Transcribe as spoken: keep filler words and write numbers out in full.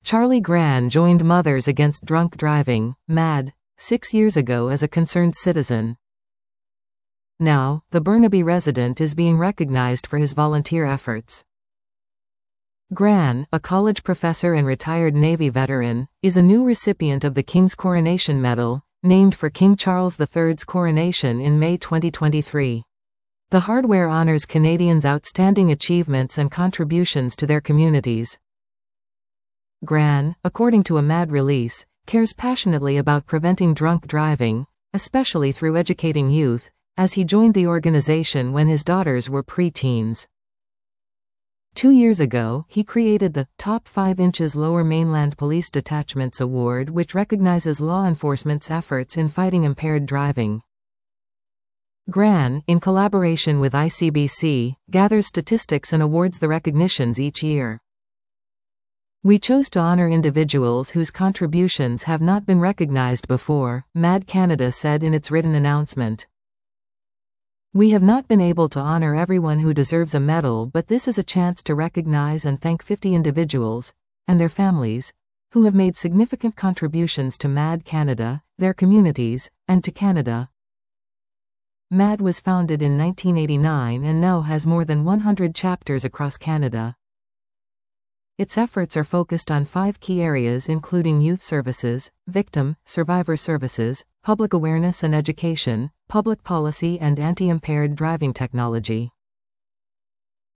Charlie Gran joined Mothers Against Drunk Driving, MADD, six years ago as a concerned citizen. Now, the Burnaby resident is being recognized for his volunteer efforts. Gran, a college professor and retired Navy veteran, is a new recipient of the King's Coronation Medal, named for King Charles the Third's coronation in May twenty twenty-three. The hardware honors Canadians' outstanding achievements and contributions to their communities. Gran, according to a MADD release, cares passionately about preventing drunk driving, especially through educating youth, as he joined the organization when his daughters were pre-teens. Two years ago, he created the Top five Inches Lower Mainland Police Detachments Award, which recognizes law enforcement's efforts in fighting impaired driving. Gran, in collaboration with I C B C, gathers statistics and awards the recognitions each year. We chose to honor individuals whose contributions have not been recognized before, MADD Canada said in its written announcement. We have not been able to honor everyone who deserves a medal, but this is a chance to recognize and thank fifty individuals, and their families, who have made significant contributions to MADD Canada, their communities, and to Canada. MADD was founded in nineteen eighty-nine and now has more than one hundred chapters across Canada. Its efforts are focused on five key areas including youth services, victim, survivor services, public awareness and education, public policy and anti-impaired driving technology.